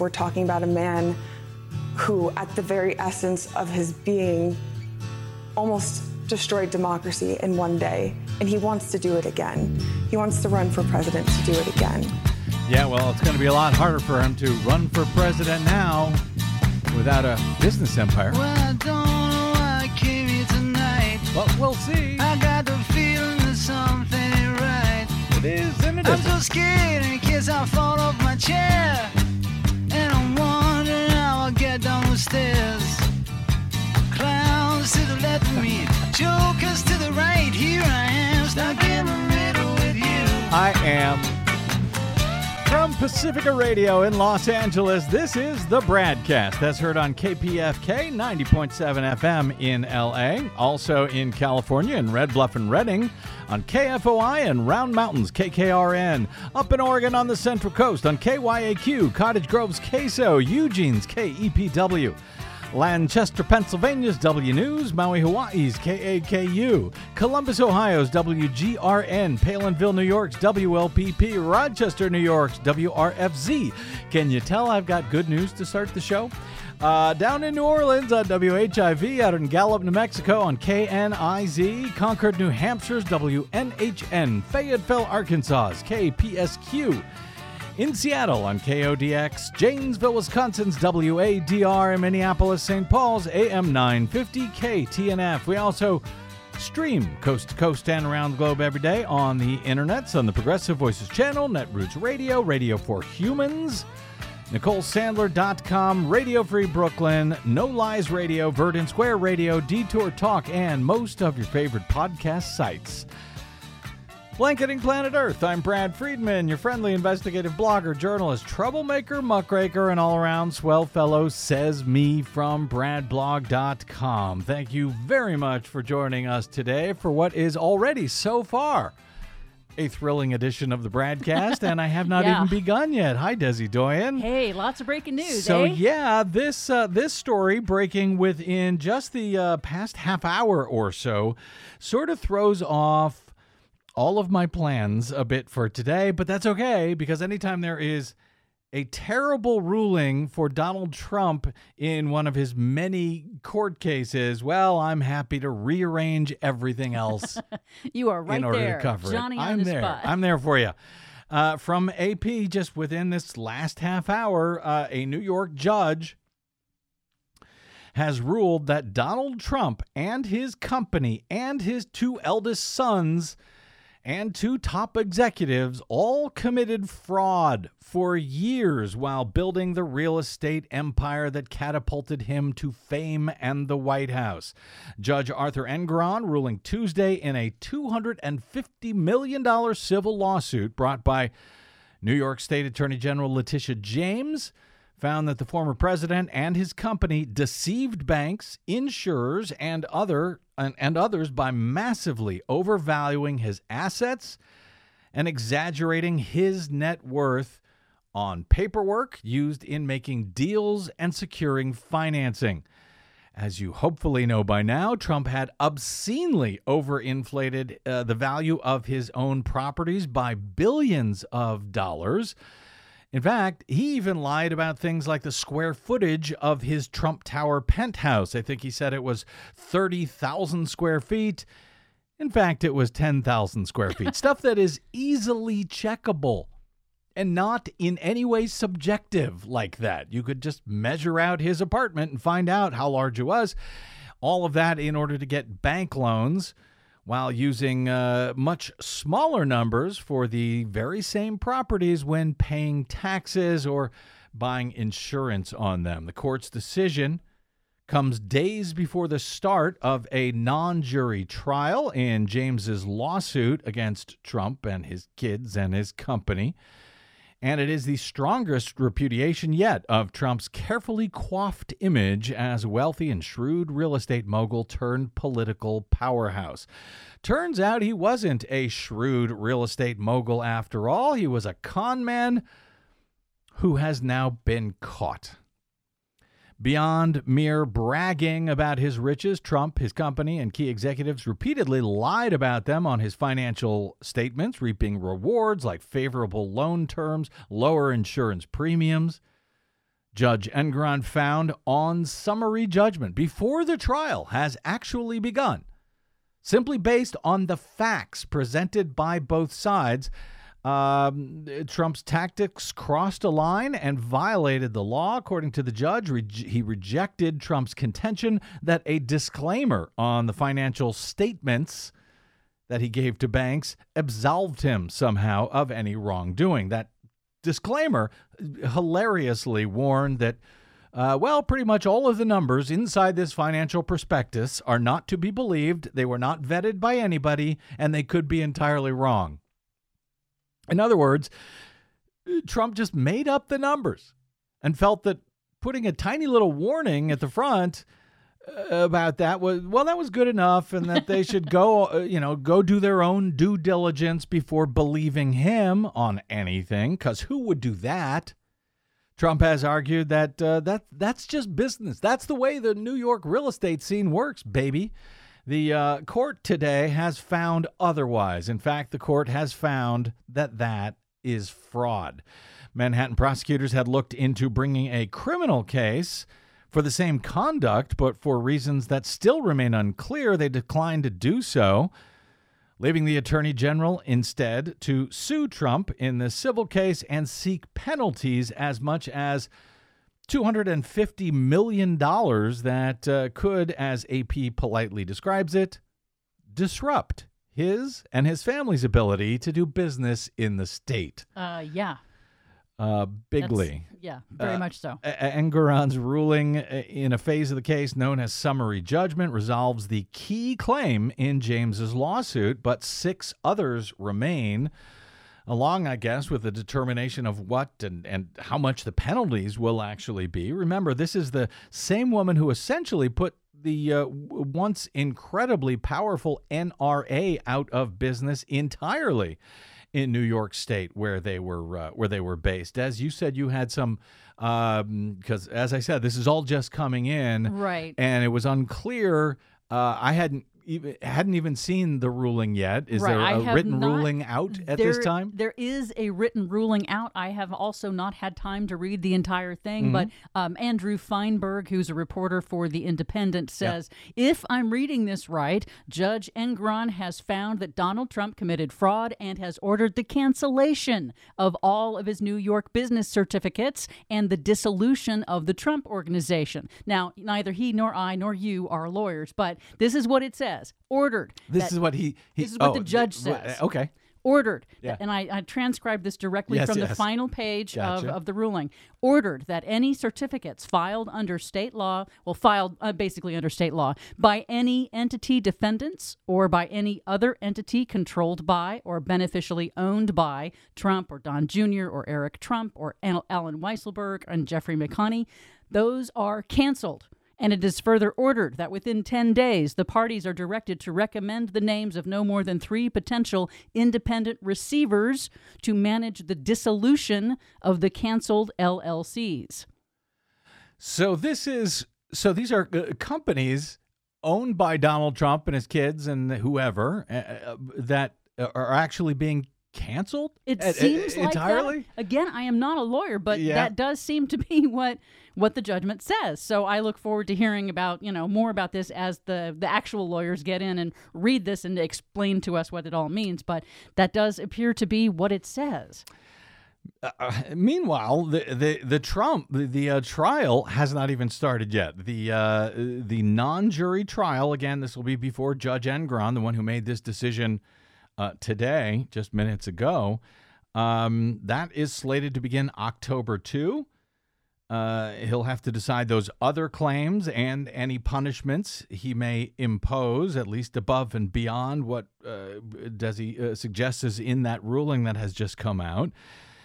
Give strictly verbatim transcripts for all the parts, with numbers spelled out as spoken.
we're talking about a man who, at the very essence of his being, almost destroyed democracy in one day, and he wants to do it again. He wants to run for president to do it again. Yeah, well, it's going to be a lot harder for him to run for president now without a business empire. Well, I don't know why I came here tonight, but we'll see. I got the feeling that something ain't right. It is, and it I'm isn't. so scared in case I fall off my chair, and I'm wondering how I'll get down the stairs. Clowns to the left of me, jokers to the right. Here I am, stuck in the middle with you. I am. From Pacifica Radio in Los Angeles, this is the Bradcast. That's heard on K P F K ninety point seven F M in L A. Also in California in Red Bluff and Redding on K F O I and Round Mountains K K R N. Up in Oregon on the Central Coast on K Y A Q, Cottage Grove's K S O, Eugene's K E P W. Lancaster, Pennsylvania's W News, Maui, Hawaii's K A K U, Columbus, Ohio's W G R N, Palinville, New York's W L P P, Rochester, New York's W R F Z. Can you tell I've got good news to start the show? Uh, down in New Orleans on W H I V, out in Gallup, New Mexico on K N I Z, Concord, New Hampshire's W N H N, Fayetteville, Arkansas's K P S Q. In Seattle on K O D X, Janesville, Wisconsin's W A D R, and Minneapolis, Saint Paul's A M nine fifty K T N F. We also stream coast to coast and around the globe every day on the internets, on the Progressive Voices channel, Netroots Radio, Radio for Humans, Nicole Sandler dot com, Radio Free Brooklyn, No Lies Radio, Verdant Square Radio, Detour Talk, and most of your favorite podcast sites. Blanketing Planet Earth, I'm Brad Friedman, your friendly investigative blogger, journalist, troublemaker, muckraker, and all-around swell fellow, says me from brad blog dot com. Thank you very much for joining us today for what is already, so far, a thrilling edition of the Bradcast, and I have not yeah. even begun yet. Hi, Desi Doyen. Hey, lots of breaking news, So, eh? yeah, this uh, this story breaking within just the uh, past half hour or so sort of throws off all of my plans a bit for today, but that's okay, because anytime there is a terrible ruling for Donald Trump in one of his many court cases, well, I'm happy to rearrange everything else. You are right in order there, to cover Johnny it. on I'm the there. spot. I'm there for you. Uh, from A P, just within this last half hour, uh, a New York judge has ruled that Donald Trump and his company and his two eldest sons and two top executives all committed fraud for years while building the real estate empire that catapulted him to fame and the White House. Judge Arthur Engoron ruling Tuesday in a two hundred fifty million dollars civil lawsuit brought by New York State Attorney General Letitia James found that the former president and his company deceived banks, insurers, and other and, and others by massively overvaluing his assets and exaggerating his net worth on paperwork used in making deals and securing financing. As you hopefully know by now, Trump had obscenely overinflated uh, the value of his own properties by billions of dollars. In fact, he even lied about things like the square footage of his Trump Tower penthouse. I think he said it was thirty thousand square feet. In fact, it was ten thousand square feet. Stuff that is easily checkable and not in any way subjective like that. You could just measure out his apartment and find out how large it was. All of that in order to get bank loans, while using uh, much smaller numbers for the very same properties when paying taxes or buying insurance on them. The court's decision comes days before the start of a non-jury trial in James's lawsuit against Trump and his kids and his company. And it is the strongest repudiation yet of Trump's carefully coiffed image as a wealthy and shrewd real estate mogul turned political powerhouse. Turns out he wasn't a shrewd real estate mogul after all. He was a con man who has now been caught. Beyond mere bragging about his riches, Trump, his company, and key executives repeatedly lied about them on his financial statements, reaping rewards like favorable loan terms, lower insurance premiums. Judge Engoron found on summary judgment before the trial has actually begun, simply based on the facts presented by both sides, um, Trump's tactics crossed a line and violated the law. According to the judge, re- he rejected Trump's contention that a disclaimer on the financial statements that he gave to banks absolved him somehow of any wrongdoing. That disclaimer hilariously warned that, uh, well, pretty much all of the numbers inside this financial prospectus are not to be believed. They were not vetted by anybody, and they could be entirely wrong. In other words, Trump just made up the numbers and felt that putting a tiny little warning at the front about that was, well, that was good enough, and that they should go, uh, you know, go do their own due diligence before believing him on anything, because who would do that? Trump has argued that uh, that that's just business. That's the way the New York real estate scene works, baby. The uh, court today has found otherwise. In fact, the court has found that that is fraud. Manhattan prosecutors had looked into bringing a criminal case for the same conduct, but for reasons that still remain unclear, they declined to do so, leaving the attorney general instead to sue Trump in the civil case and seek penalties as much as two hundred fifty million dollars that uh, could, as A P politely describes it, disrupt his and his family's ability to do business in the state. Uh, yeah. Uh, bigly. That's, yeah, very uh, much so. Engoron's ruling in a phase of the case known as summary judgment resolves the key claim in James's lawsuit, but six others remain, along, I guess, with the determination of what and, and how much the penalties will actually be. Remember, this is the same woman who essentially put the uh, once incredibly powerful N R A out of business entirely in New York State, where they were uh, where they were based. As you said, you had some, because um, as I said, this is all just coming in, right? And it was unclear. Uh, I hadn't even hadn't even seen the ruling yet. Is right. there I a written not, ruling out at there, this time? There is a written ruling out. I have also not had time to read the entire thing, mm-hmm. but um, Andrew Feinberg, who's a reporter for The Independent, says, yeah. if I'm reading this right, Judge Engoron has found that Donald Trump committed fraud and has ordered the cancellation of all of his New York business certificates and the dissolution of the Trump Organization. Now, neither he nor I nor you are lawyers, but this is what it says. Ordered. This that, is what he, he This is what oh, the judge th- says. Okay. Ordered. Yeah. And I, I transcribed this directly yes, from yes. the final page gotcha. of, of the ruling. Ordered that any certificates filed under state law, well, filed uh, basically under state law, by any entity defendants or by any other entity controlled by or beneficially owned by Trump or Don Junior or Eric Trump or Alan Weisselberg and Jeffrey McConney, those are canceled. And it is further ordered that within ten days, the parties are directed to recommend the names of no more than three potential independent receivers to manage the dissolution of the canceled L L Cs. So this is so these are uh, companies owned by Donald Trump and his kids and whoever uh, that are actually being canceled? It uh, seems uh, like entirely? that. Again, I am not a lawyer, but Yeah. that does seem to be what what the judgment says. So I look forward to hearing about, you know, more about this as the the actual lawyers get in and read this and explain to us what it all means. But that does appear to be what it says. Uh, meanwhile, the the the Trump the, the uh, trial has not even started yet. The uh, the non-jury trial, again, this will be before Judge Engoron, the one who made this decision uh, today, just minutes ago. Um, that is slated to begin October second. Uh, he'll have to decide those other claims and any punishments he may impose, at least above and beyond what uh, Desi uh, suggests is in that ruling that has just come out.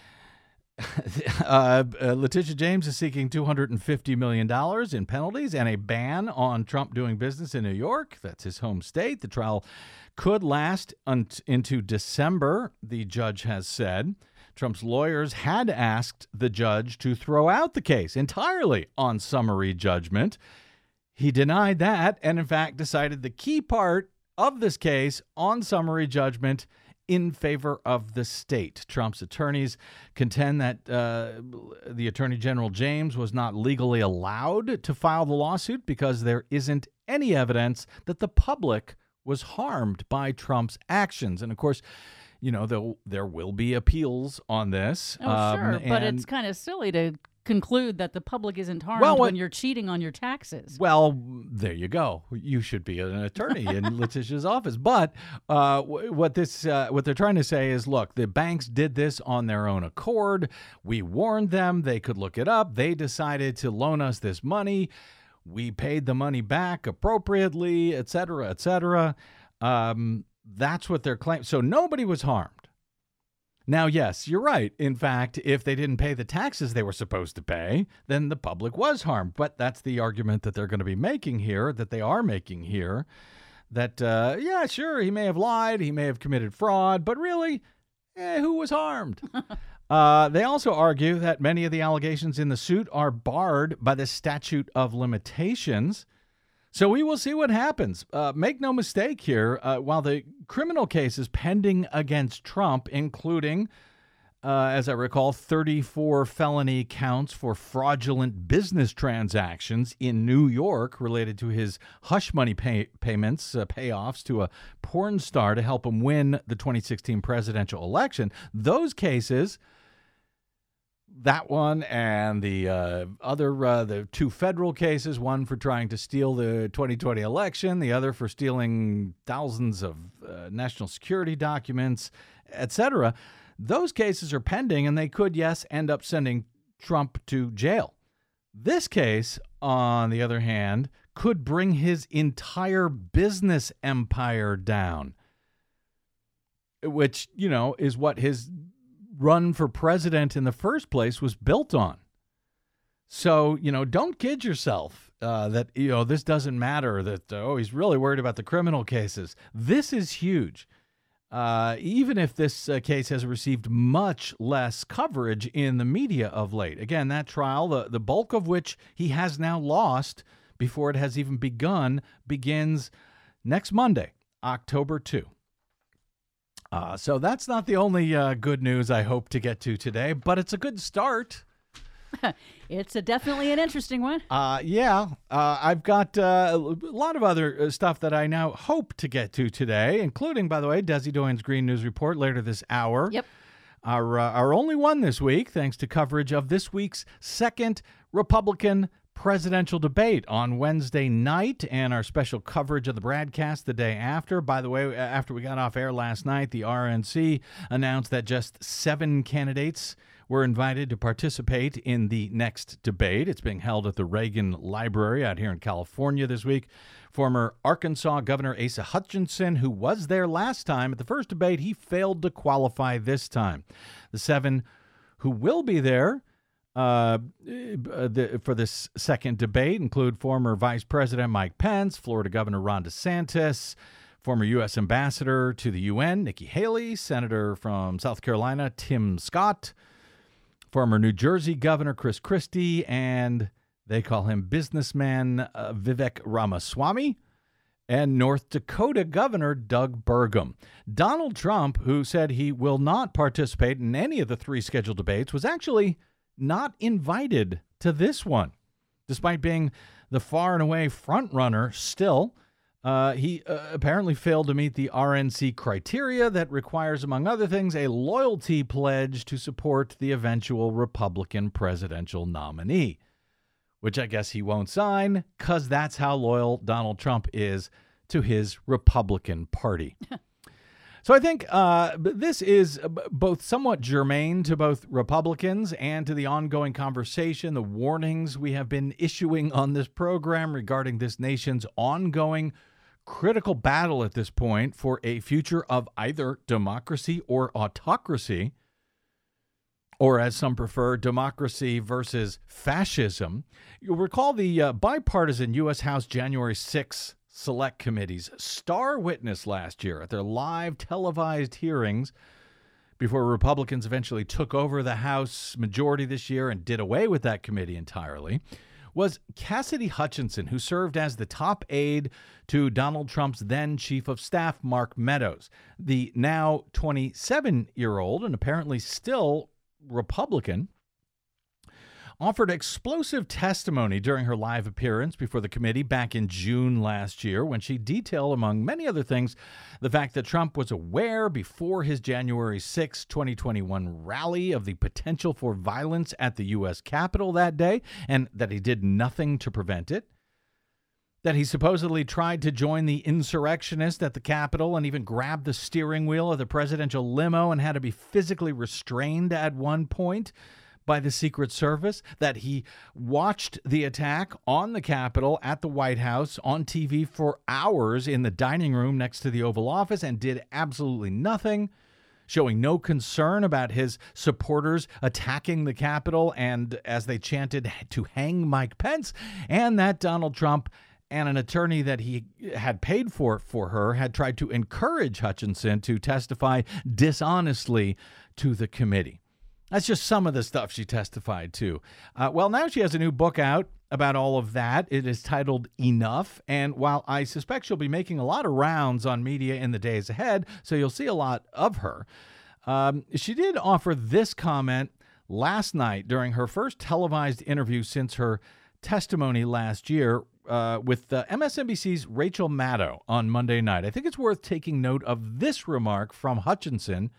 uh, uh, Letitia James is seeking two hundred fifty million dollars in penalties and a ban on Trump doing business in New York. That's his home state. The trial could last un- into December, the judge has said. Trump's lawyers had asked the judge to throw out the case entirely on summary judgment. He denied that and, in fact, decided the key part of this case on summary judgment in favor of the state. Trump's attorneys contend that uh, the Attorney General James was not legally allowed to file the lawsuit because there isn't any evidence that the public was harmed by Trump's actions. And of course, you know, there, there will be appeals on this. Oh, um, sure. But and- it's kind of silly to conclude that the public isn't harmed Well, what- when you're cheating on your taxes. Well, there you go. You should be an attorney in Letitia's office. But uh, w- what this, uh, what they're trying to say is, look, the banks did this on their own accord. We warned them; they could look it up. They decided to loan us this money. We paid the money back appropriately, et cetera, et cetera. Um, that's what they're claiming. So nobody was harmed. Now, yes, you're right. In fact, if they didn't pay the taxes they were supposed to pay, then the public was harmed. But that's the argument that they're going to be making here, that they are making here, that, uh, yeah, sure, he may have lied, he may have committed fraud, but really, eh, who was harmed? uh, they also argue that many of the allegations in the suit are barred by the statute of limitations. So we will see what happens. Uh, make no mistake here, uh, while the criminal case is pending against Trump, including, uh, as I recall, thirty-four felony counts for fraudulent business transactions in New York related to his hush money pay- payments, uh, payoffs to a porn star to help him win the twenty sixteen presidential election. Those cases... That one and the uh, other, uh, the two federal cases, one for trying to steal the twenty twenty election, the other for stealing thousands of uh, national security documents, et cetera. Those cases are pending, and they could, yes, end up sending Trump to jail. This case, on the other hand, could bring his entire business empire down, which, you know, is what his run for president in the first place was built on. So, you know, don't kid yourself uh, that, you know, this doesn't matter, that, uh, oh, he's really worried about the criminal cases. This is huge. Uh, even if this uh, case has received much less coverage in the media of late. Again, that trial, the, the bulk of which he has now lost before it has even begun, begins next Monday, October second. Uh, so that's not the only uh, good news I hope to get to today, but it's a good start. It's a definitely an interesting one. Uh, yeah, uh, I've got uh, a lot of other stuff that I now hope to get to today, including, by the way, Desi Doyen's Green News Report later this hour. Yep. Our, uh, our only one this week, thanks to coverage of this week's second Republican presidential debate on Wednesday night and our special coverage of the broadcast the day after. By the way, after we got off air last night, the R N C announced that just seven candidates were invited to participate in the next debate. It's being held at the Reagan Library out here in California this week. Former Arkansas Governor Asa Hutchinson, who was there last time at the first debate, he failed to qualify this time. The seven who will be there Uh, the, for this second debate include former Vice President Mike Pence, Florida Governor Ron DeSantis, former U S Ambassador to the U N Nikki Haley, Senator from South Carolina Tim Scott, former New Jersey Governor Chris Christie, and they call him businessman uh, Vivek Ramaswamy, and North Dakota Governor Doug Burgum. Donald Trump, who said he will not participate in any of the three scheduled debates, was actually not invited to this one, despite being the far and away front runner. Still, uh, he uh, apparently failed to meet the R N C criteria that requires, among other things, a loyalty pledge to support the eventual Republican presidential nominee, which I guess he won't sign because that's how loyal Donald Trump is to his Republican Party. So I think uh, this is both somewhat germane to both Republicans and to the ongoing conversation, the warnings we have been issuing on this program regarding this nation's ongoing critical battle at this point for a future of either democracy or autocracy, or as some prefer, democracy versus fascism. You'll recall the uh, bipartisan U S House January sixth Select Committee's star witness last year at their live televised hearings before Republicans eventually took over the House majority this year and did away with that committee entirely, was Cassidy Hutchinson, who served as the top aide to Donald Trump's then chief of staff, Mark Meadows. The now twenty-seven-year-old and apparently still Republican offered explosive testimony during her live appearance before the committee back in June last year, when she detailed, among many other things, the fact that Trump was aware before his January sixth, twenty twenty-one rally of the potential for violence at the U S Capitol that day, and that he did nothing to prevent it. That he supposedly tried to join the insurrectionists at the Capitol and even grabbed the steering wheel of the presidential limo and had to be physically restrained at one point by the Secret Service, that he watched the attack on the Capitol at the White House on T V for hours in the dining room next to the Oval Office and did absolutely nothing, showing no concern about his supporters attacking the Capitol and as they chanted to hang Mike Pence, and that Donald Trump and an attorney that he had paid for for her had tried to encourage Hutchinson to testify dishonestly to the committee. That's just some of the stuff she testified to. Uh, well, now she has a new book out about all of that. It is titled Enough. And while I suspect she'll be making a lot of rounds on media in the days ahead, so you'll see a lot of her, um, she did offer this comment last night during her first televised interview since her testimony last year uh, with uh, M S N B C's Rachel Maddow on Monday night. I think it's worth taking note of this remark from Hutchinson,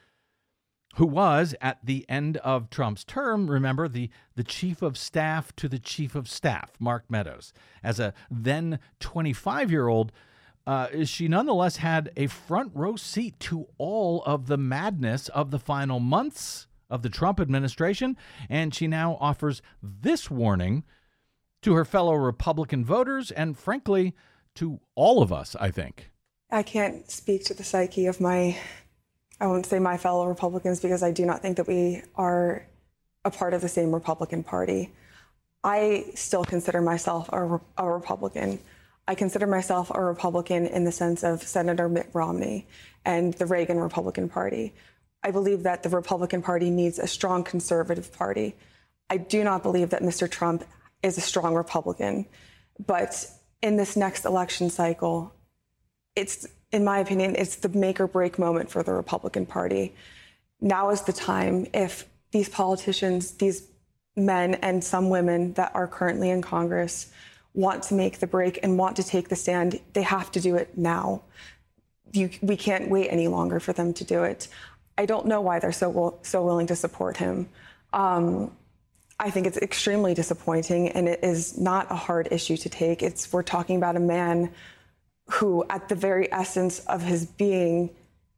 who was, at the end of Trump's term, remember, the, the chief of staff to the chief of staff, Mark Meadows. As a then twenty-five-year-old, uh, she nonetheless had a front row seat to all of the madness of the final months of the Trump administration, and she now offers this warning to her fellow Republican voters and, frankly, to all of us, I think. I can't speak to the psyche of my I won't say my fellow Republicans, because I do not think that we are a part of the same Republican Party. I still consider myself a, a Republican. I consider myself a Republican in the sense of Senator Mitt Romney and the Reagan Republican Party. I believe that the Republican Party needs a strong conservative party. I do not believe that Mister Trump is a strong Republican. But in this next election cycle, it's in my opinion, it's the make or break moment for the Republican Party. Now is the time. If these politicians, these men and some women that are currently in Congress want to make the break and want to take the stand, they have to do it now. You, we can't wait any longer for them to do it. I don't know why they're so so willing to support him. Um, I think it's extremely disappointing, and it is not a hard issue to take. It's we're talking about a man who, at the very essence of his being,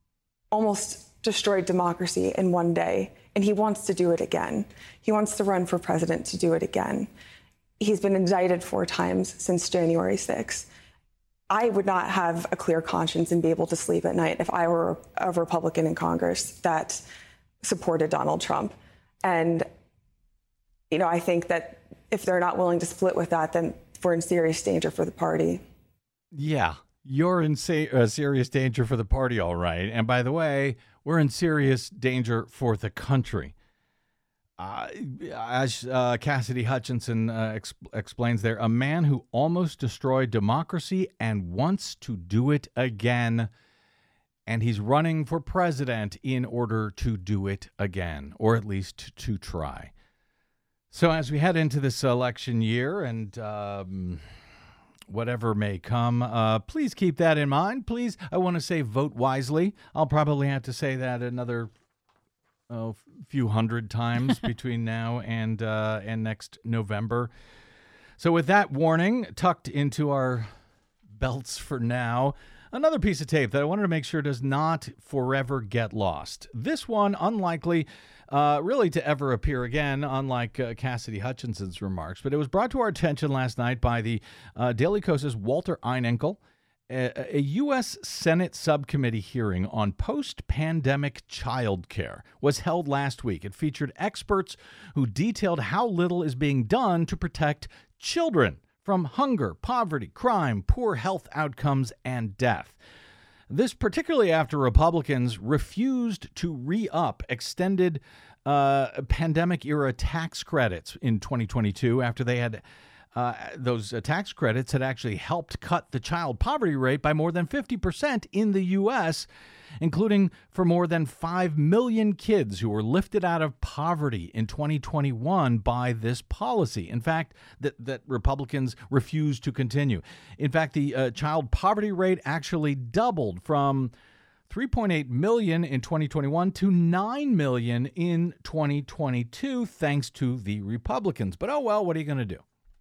almost destroyed democracy in one day. And he wants to do it again. He wants to run for president to do it again. He's been indicted four times since January sixth. I would not have a clear conscience and be able to sleep at night if I were a Republican in Congress that supported Donald Trump. And, you know, I think that if they're not willing to split with that, then we're in serious danger for the party. Yeah, you're in sa- uh, serious danger for the party, all right. And by the way, we're in serious danger for the country. Uh, as uh, Cassidy Hutchinson uh, exp- explains there, a man who almost destroyed democracy and wants to do it again. And he's running for president in order to do it again, or at least to try. So as we head into this election year and um, whatever may come, uh, please keep that in mind. Please, I want to say vote wisely. I'll probably have to say that another oh, few hundred times between now and uh, and next November. So with that warning tucked into our belts for now, another piece of tape that I wanted to make sure does not forever get lost. This one, unlikely uh, really to ever appear again, unlike uh, Cassidy Hutchinson's remarks. But it was brought to our attention last night by the uh, Daily Kos's Walter Einenkel. A, a U S Senate subcommittee hearing on post-pandemic childcare was held last week. It featured experts who detailed how little is being done to protect children from hunger, poverty, crime, poor health outcomes, and death. This particularly after Republicans refused to re-up extended uh, pandemic-era tax credits in twenty twenty-two after they had uh, those uh, tax credits had actually helped cut the child poverty rate by more than fifty percent in the U S, including for more than five million kids who were lifted out of poverty in twenty twenty-one by this policy. In fact, that, that Republicans refused to continue. In fact, the uh, child poverty rate actually doubled from three point eight million in twenty twenty-one to nine million in twenty twenty-two, thanks to the Republicans. But oh well, what are you going to do?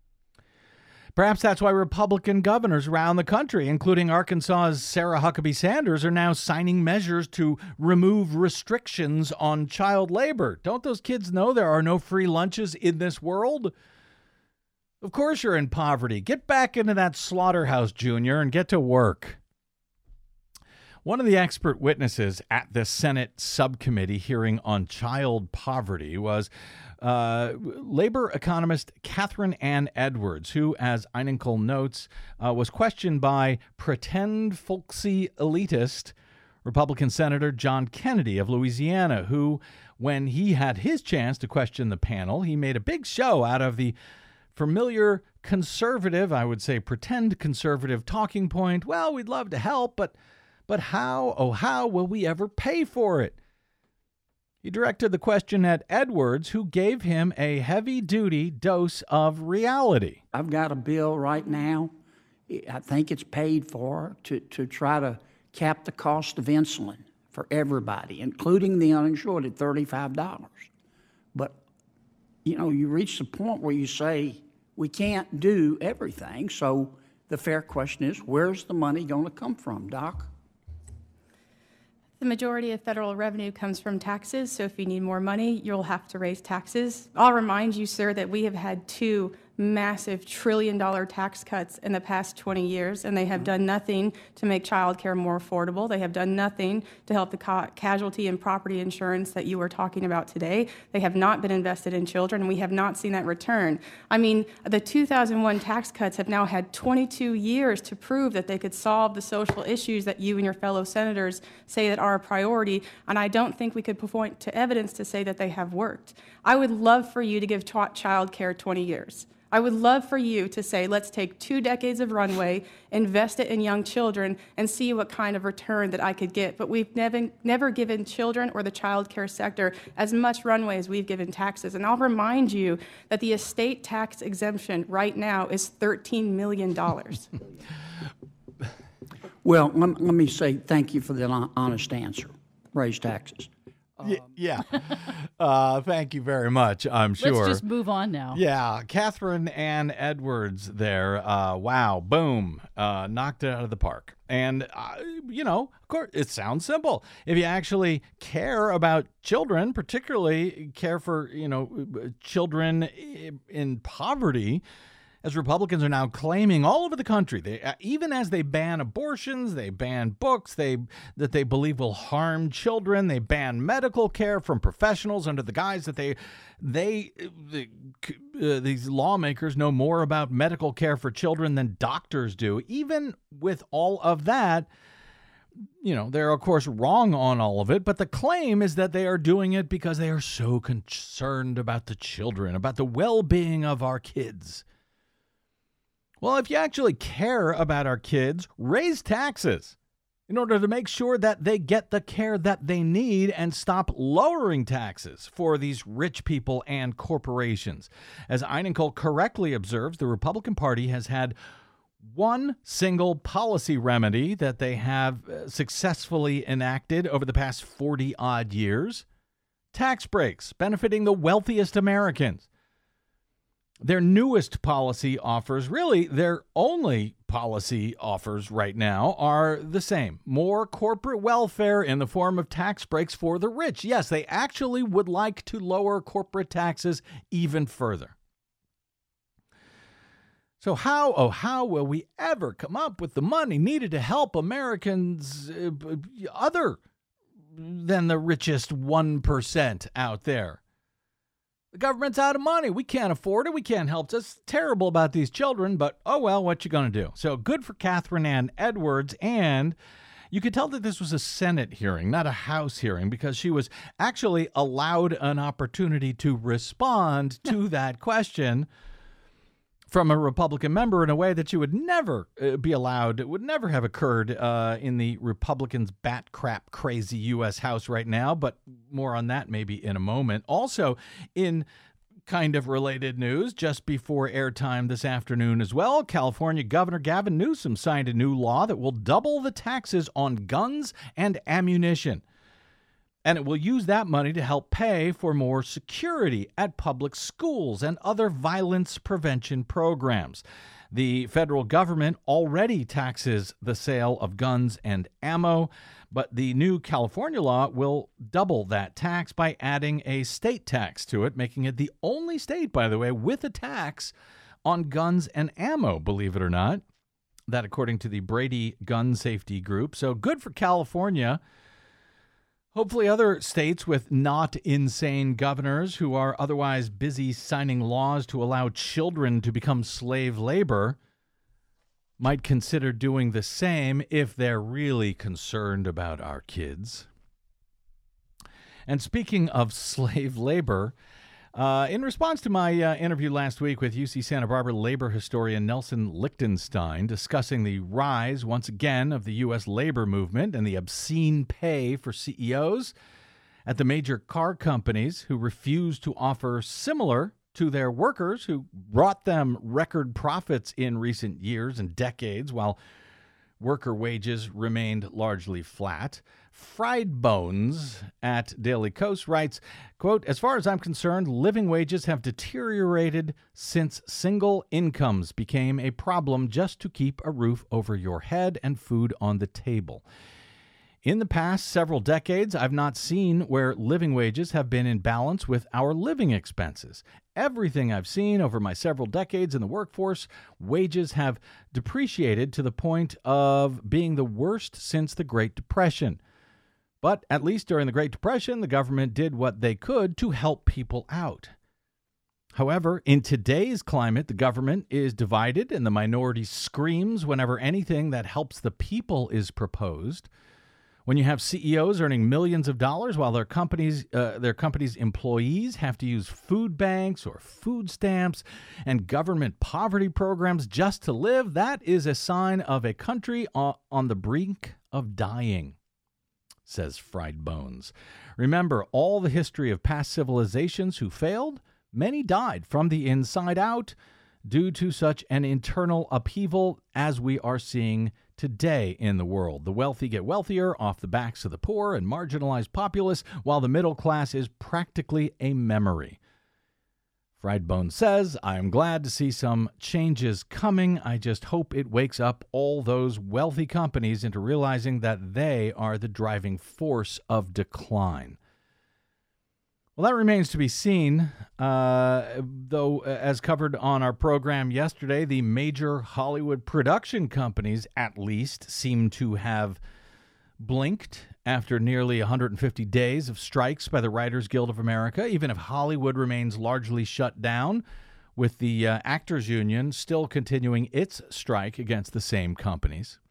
Perhaps that's why Republican governors around the country, including Arkansas's Sarah Huckabee Sanders, are now signing measures to remove restrictions on child labor. Don't those kids know there are no free lunches in this world? Of course you're in poverty. Get back into that slaughterhouse, Junior, and get to work. One of the expert witnesses at the Senate subcommittee hearing on child poverty was uh, labor economist Catherine Ann Edwards, who, as Einenkel notes, uh, was questioned by pretend folksy elitist Republican Senator John Kennedy of Louisiana, who, when he had his chance to question the panel, he made a big show out of the familiar conservative, I would say pretend conservative talking point. Well, we'd love to help, but But how, oh, how will we ever pay for it? He directed the question at Edwards, who gave him a heavy-duty dose of reality. I've got a bill right now. I think it's paid for to, to try to cap the cost of insulin for everybody, including the uninsured, at thirty-five dollars. But, you know, you reach the point where you say, we can't do everything. So the fair question is, where's the money going to come from, Doc? The majority of federal revenue comes from taxes, so if you need more money, you'll have to raise taxes. I'll remind you, sir, that we have had two massive trillion-dollar tax cuts in the past twenty years, and they have done nothing to make child care more affordable. They have done nothing to help the ca- casualty and property insurance that you were talking about today. They have not been invested in children, and we have not seen that return. I mean, the two thousand one tax cuts have now had twenty-two years to prove that they could solve the social issues that you and your fellow senators say that are a priority, and I don't think we could point to evidence to say that they have worked. I would love for you to give ch- child care twenty years. I would love for you to say, let's take two decades of runway, invest it in young children, and see what kind of return that I could get. But we've never, never given children or the child care sector as much runway as we've given taxes. And I'll remind you that the estate tax exemption right now is thirteen million dollars. Well, let, let me say thank you for the honest answer. Raise taxes. Um, yeah. Uh, thank you very much, I'm sure. Let's just move on now. Yeah. Catherine Ann Edwards there. Uh, wow. Boom. Uh, knocked it out of the park. And, uh, you know, of course, it sounds simple. If you actually care about children, particularly care for, you know, children in poverty, as Republicans are now claiming all over the country, they, uh, even as they ban abortions, they ban books they that they believe will harm children, they ban medical care from professionals under the guise that they, they the, uh, these lawmakers know more about medical care for children than doctors do. Even with all of that, you know, they're, of course, wrong on all of it, but the claim is that they are doing it because they are so concerned about the children, about the well-being of our kids. Well, if you actually care about our kids, raise taxes in order to make sure that they get the care that they need and stop lowering taxes for these rich people and corporations. As Einenkel correctly observes, the Republican Party has had one single policy remedy that they have successfully enacted over the past forty-odd years: tax breaks benefiting the wealthiest Americans. Their newest policy offers, really their only policy offers right now, are the same. More corporate welfare in the form of tax breaks for the rich. Yes, they actually would like to lower corporate taxes even further. So how, oh, how will we ever come up with the money needed to help Americans uh, other than the richest one percent out there? The government's out of money. We can't afford it. We can't help. It's terrible about these children, but oh well, what you going to do? So good for Catherine Ann Edwards. And you could tell that this was a Senate hearing, not a House hearing, because she was actually allowed an opportunity to respond to that question from a Republican member in a way that you would never uh, be allowed, it would never have occurred uh, in the Republicans' bat crap crazy U S House right now, but more on that maybe in a moment. Also, in kind of related news, just before airtime this afternoon as well, California Governor Gavin Newsom signed a new law that will double the taxes on guns and ammunition. And it will use that money to help pay for more security at public schools and other violence prevention programs. The federal government already taxes the sale of guns and ammo, but the new California law will double that tax by adding a state tax to it, making it the only state, by the way, with a tax on guns and ammo, believe it or not. That according to the Brady Gun Safety Group. So good for California. Hopefully other states with not insane governors who are otherwise busy signing laws to allow children to become slave labor might consider doing the same if they're really concerned about our kids. And speaking of slave labor, uh, in response to my uh, interview last week with U C Santa Barbara labor historian Nelson Lichtenstein discussing the rise, once again, of the U S labor movement and the obscene pay for C E Os at the major car companies who refuse to offer similar to their workers who brought them record profits in recent years and decades while worker wages remained largely flat. Fried Bones at Daily Kos writes, quote, as far as I'm concerned, living wages have deteriorated since single incomes became a problem just to keep a roof over your head and food on the table. In the past several decades, I've not seen where living wages have been in balance with our living expenses. Everything I've seen over my several decades in the workforce, wages have depreciated to the point of being the worst since the Great Depression. But at least during the Great Depression, the government did what they could to help people out. However, in today's climate, the government is divided and the minority screams whenever anything that helps the people is proposed. When you have C E Os earning millions of dollars while their companies, uh, their company's employees have to use food banks or food stamps and government poverty programs just to live, that is a sign of a country on the brink of dying, says Fried Bones. Remember, all the history of past civilizations who failed, many died from the inside out due to such an internal upheaval as we are seeing today in the world. The wealthy get wealthier off the backs of the poor and marginalized populace, while the middle class is practically a memory. Fried Bones says, I am glad to see some changes coming. I just hope it wakes up all those wealthy companies into realizing that they are the driving force of decline. Well, that remains to be seen, uh, though, as covered on our program yesterday, the major Hollywood production companies, at least, seem to have blinked after nearly one hundred fifty days of strikes by the Writers Guild of America, even if Hollywood remains largely shut down, with the uh, Actors Union still continuing its strike against the same companies.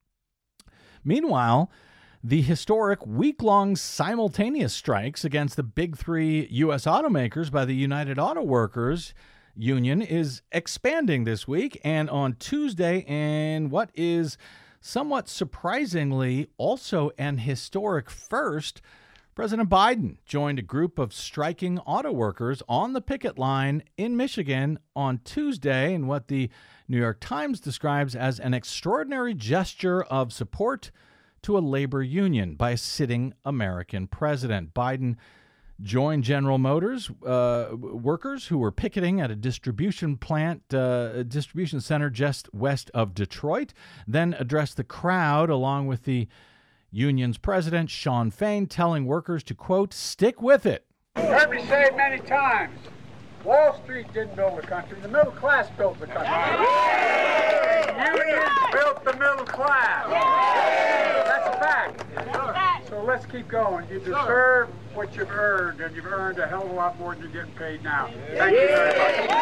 Meanwhile, the historic week-long simultaneous strikes against the big three U S automakers by the United Auto Workers Union is expanding this week. And on Tuesday, in what is somewhat surprisingly also an historic first, President Biden joined a group of striking auto workers on the picket line in Michigan on Tuesday in what the New York Times describes as an extraordinary gesture of support to a labor union by a sitting American president. Biden joined General Motors uh, workers who were picketing at a distribution plant, uh, a distribution center just west of Detroit, then addressed the crowd along with the union's president, Shawn Fain, telling workers to, quote, stick with it. You've heard me say it many times. Wall Street didn't build the country. The middle class built the country. Unions built the middle class. That's a fact. So let's keep going. You deserve what you've earned, and you've earned a hell of a lot more than you're getting paid now. Thank you very much.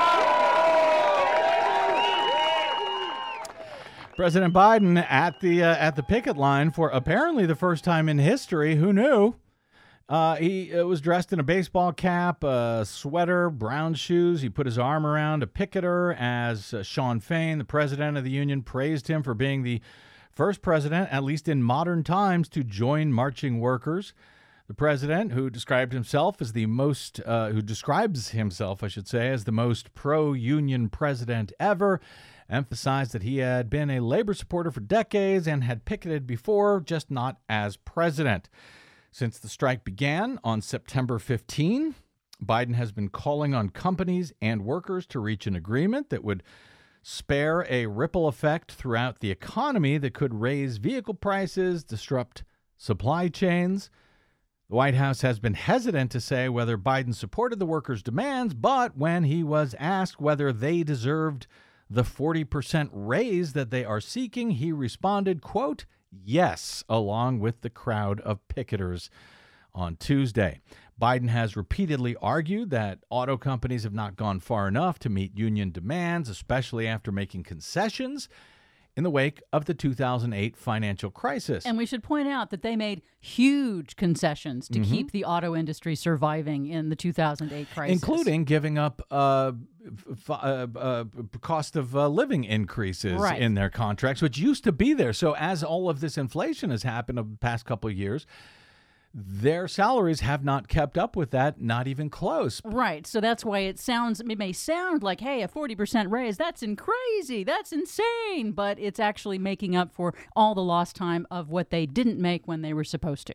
President Biden at the uh, at the picket line for apparently the first time in history. Who knew? Uh, he uh, was dressed in a baseball cap, a sweater, brown shoes. He put his arm around a picketer as uh, Shawn Fain, the president of the union, praised him for being the first president, at least in modern times, to join marching workers. The president, who described himself as the most, uh, who describes himself, I should say, as the most pro-union president ever, emphasized that he had been a labor supporter for decades and had picketed before, just not as president. Since the strike began on September fifteenth, Biden has been calling on companies and workers to reach an agreement that would spare a ripple effect throughout the economy that could raise vehicle prices, disrupt supply chains. The White House has been hesitant to say whether Biden supported the workers' demands, but when he was asked whether they deserved the forty percent raise that they are seeking, he responded, quote, yes, along with the crowd of picketers on Tuesday. Biden has repeatedly argued that auto companies have not gone far enough to meet union demands, especially after making concessions in the wake of the two thousand eight financial crisis. And we should point out that they made huge concessions to mm-hmm. keep the auto industry surviving in the two thousand eight crisis. Including giving up uh, f- uh, uh, cost of uh, living increases right. in their contracts, which used to be there. So as all of this inflation has happened over the past couple of years, their salaries have not kept up with that, not even close. Right. So that's why it sounds, it may sound like, hey, a forty percent raise, that's in crazy, that's insane. But it's actually making up for all the lost time of what they didn't make when they were supposed to.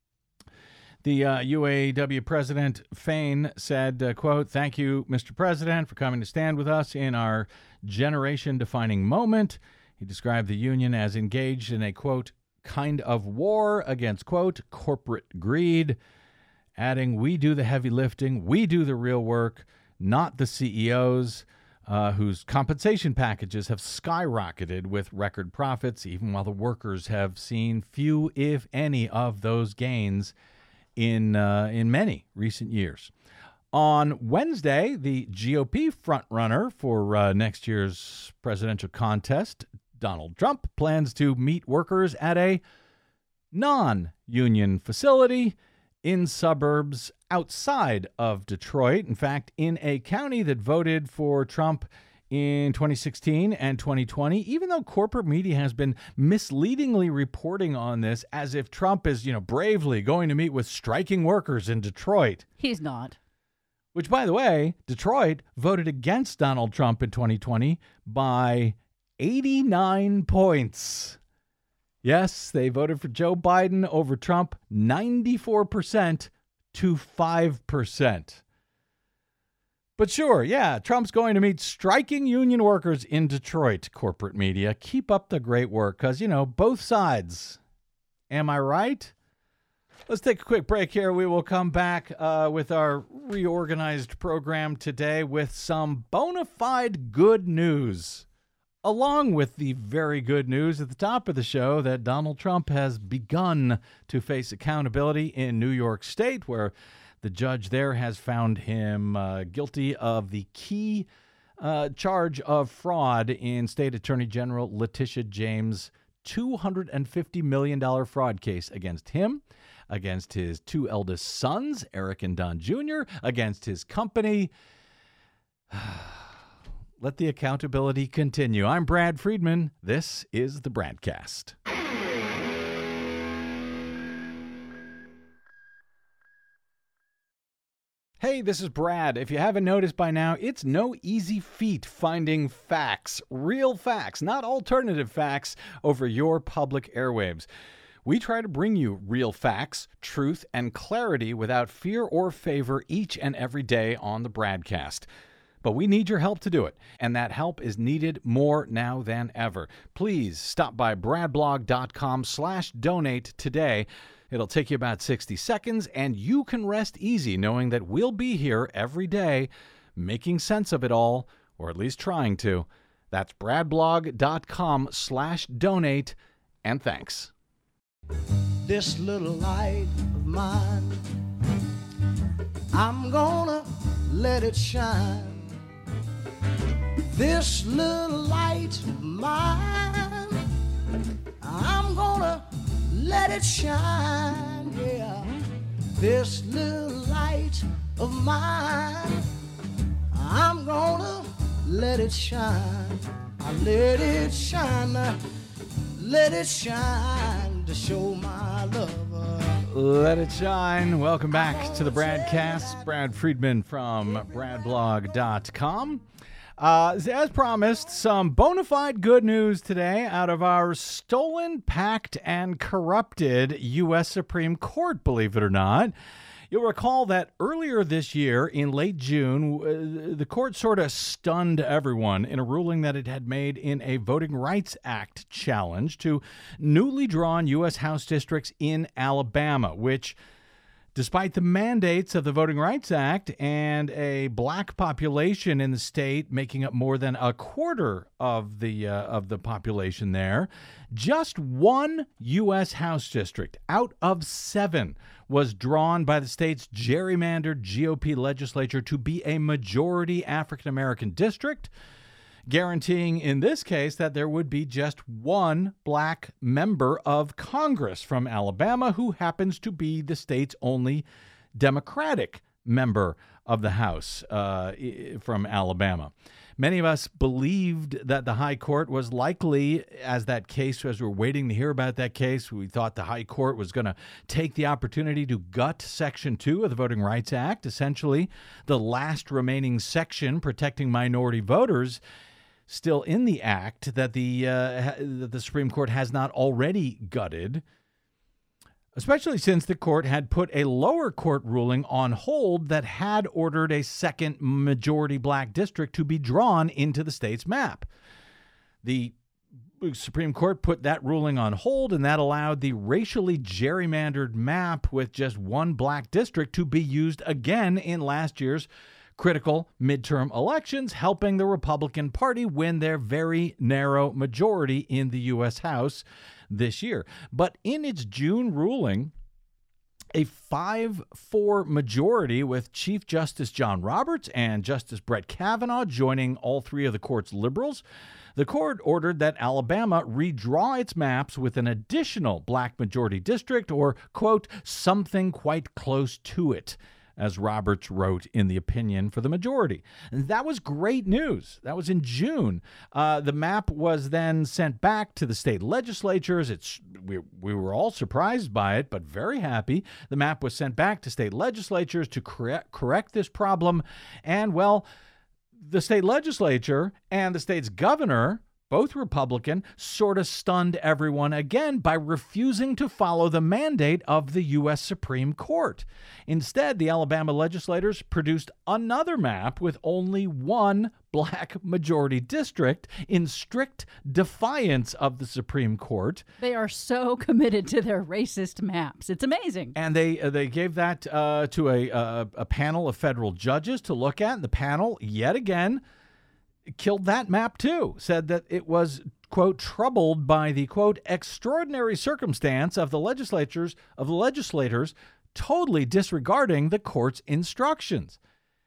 The uh, U A W president, Fain, said, uh, quote, thank you, Mister President, for coming to stand with us in our generation-defining moment. He described the union as engaged in a, quote, kind of war against, quote, corporate greed, adding, we do the heavy lifting, we do the real work, not the C E Os, uh, whose compensation packages have skyrocketed with record profits, even while the workers have seen few, if any, of those gains in uh, in many recent years. On Wednesday, the G O P frontrunner for uh, next year's presidential contest, Donald Trump, plans to meet workers at a non-union facility in suburbs outside of Detroit. In fact, in a county that voted for Trump in twenty sixteen and twenty twenty, even though corporate media has been misleadingly reporting on this as if Trump is, you know, bravely going to meet with striking workers in Detroit. He's not. Which, by the way, Detroit voted against Donald Trump in twenty twenty by eighty-nine points. Yes, they voted for Joe Biden over Trump ninety-four percent to five percent. But sure, yeah, Trump's going to meet striking union workers in Detroit, corporate media. Keep up the great work, because, you know, both sides. Am I right? Let's take a quick break here. We will come back uh, with our reorganized program today with some bona fide good news, along with the very good news at the top of the show that Donald Trump has begun to face accountability in New York State, where the judge there has found him uh, guilty of the key uh, charge of fraud in State Attorney General Letitia James' two hundred fifty million dollars fraud case against him, against his two eldest sons, Eric and Don Junior, against his company. Let the accountability continue. I'm Brad Friedman. This is the Bradcast. Hey, this is Brad. If you haven't noticed by now, it's no easy feat finding facts, real facts, not alternative facts, over your public airwaves. We try to bring you real facts, truth, and clarity without fear or favor each and every day on the Bradcast. But we need your help to do it, and that help is needed more now than ever. Please stop by bradblog.com slash donate today. It'll take you about sixty seconds, and you can rest easy knowing that we'll be here every day making sense of it all, or at least trying to. That's bradblog.com slash donate, and thanks. This little light of mine, I'm gonna let it shine. This little light of mine, I'm gonna let it shine, yeah. this little light of mine, I'm gonna let it shine. I let it shine, let it shine to show my love. Let it shine. Welcome back to the Bradcast. Brad Friedman from brad blog dot com. Uh, as promised, some bona fide good news today out of our stolen, packed, and corrupted U S Supreme Court, believe it or not. You'll recall that earlier this year, in late June, uh, the court sort of stunned everyone in a ruling that it had made in a Voting Rights Act challenge to newly drawn U S House districts in Alabama, which, despite the mandates of the Voting Rights Act and a black population in the state making up more than a quarter of the uh, of the population there, just one U S House district out of seven was drawn by the state's gerrymandered G O P legislature to be a majority African-American district, guaranteeing in this case that there would be just one black member of Congress from Alabama who happens to be the state's only Democratic member of the House uh, from Alabama. Many of us believed that the High Court was likely, as that case, as we were waiting to hear about that case, we thought the High Court was going to take the opportunity to gut Section two of the Voting Rights Act, essentially the last remaining section protecting minority voters still in the act that the uh, that the Supreme Court has not already gutted, especially since the court had put a lower court ruling on hold that had ordered a second majority black district to be drawn into the state's map. The Supreme Court put that ruling on hold, and that allowed the racially gerrymandered map with just one black district to be used again in last year's critical midterm elections, helping the Republican Party win their very narrow majority in the U S House this year. But in its June ruling, a five four majority with Chief Justice John Roberts and Justice Brett Kavanaugh joining all three of the court's liberals, the court ordered that Alabama redraw its maps with an additional black majority district, or, quote, something quite close to it, as Roberts wrote in the opinion for the majority. And that was great news. That was in June. Uh, the map was then sent back to the state legislatures. It's we, we were all surprised by it, but very happy. The map was sent back to state legislatures to correct, correct this problem. And, well, the state legislature and the state's governor, both Republican, sort of stunned everyone again by refusing to follow the mandate of the U S Supreme Court. Instead, the Alabama legislators produced another map with only one black majority district in strict defiance of the Supreme Court. They are so committed to their racist maps. It's amazing. And they uh, they gave that uh, to a, a, a panel of federal judges to look at. The panel, yet again, killed that map too, said that it was, quote, troubled by the, quote, extraordinary circumstance of the legislatures of the legislators totally disregarding the court's instructions.